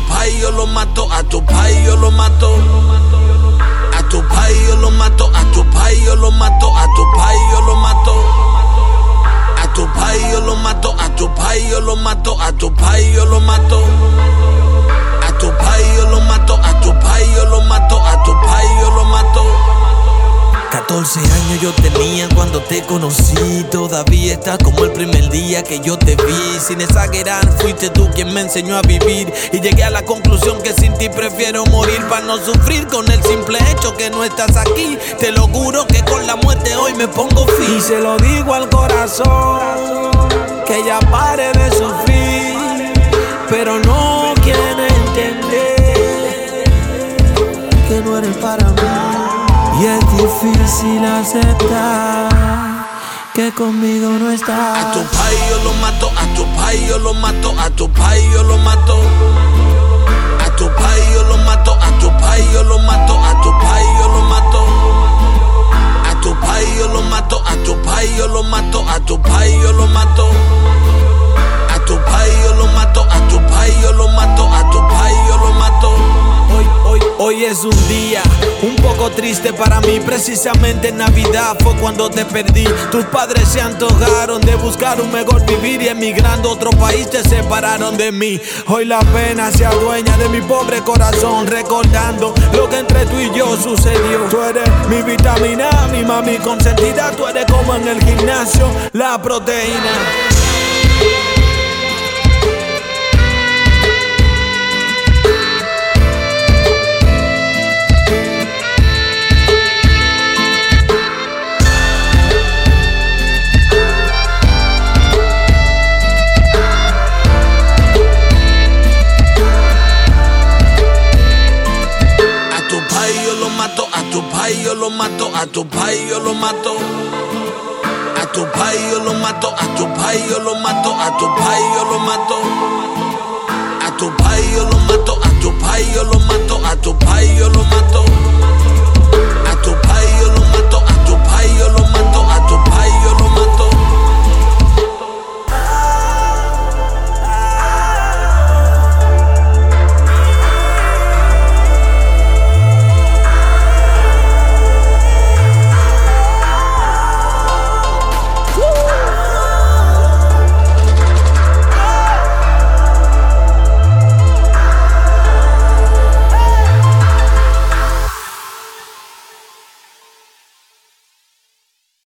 pai yo lo mato, a tu pai yo lo mato. A tu pai yo lo mato, a tu pai yo lo mato, a tu pai yo lo mato. A tu pai yo lo mato, a tu pai yo lo mato, a tu pai yo lo mato. A tu pai yo lo mato, a tu pai yo lo mato, a tu pai yo lo mato. 14 años yo tenía cuando te conocí. Todavía estás como el primer día que yo te vi. Sin exagerar, fuiste tú quien me enseñó a vivir. Y llegué a la conclusión que sin ti prefiero morir, para no sufrir con el simple hecho que no estás aquí. Te lo juro que con la muerte hoy me pongo fin. Y se lo digo al corazón, que ya pare de sufrir, pero no quiere entender que no eres para mí. Y es difícil aceptar que conmigo no estás. A tu pai yo lo mato, a tu pai yo lo mato, a tu pai yo lo mato. A tu pai yo lo mato, a tu pai yo lo mato, a tu pai yo lo mato. A tu pai yo lo mato, a tu pai yo lo mato, a tu pai yo lo mato. A tu pai yo lo mato, a tu pai yo lo mato, a tu pai yo lo mato. Hoy es un día un poco triste para mí. Precisamente en Navidad fue cuando te perdí. Tus padres se antojaron de buscar un mejor vivir y emigrando a otro país te separaron de mí. Hoy la pena se adueña de mi pobre corazón, recordando lo que entre tú y yo sucedió. Tú eres mi vitamina, mi mami consentida. Tú eres como en el gimnasio, la proteína. A tu pai yo lo mato, a tu pai yo lo mato. A tu pai yo lo mato, a tu pai yo lo mato, a tu pai yo lo mato. A tu pai yo lo mato, a tu pai yo lo mato, a tu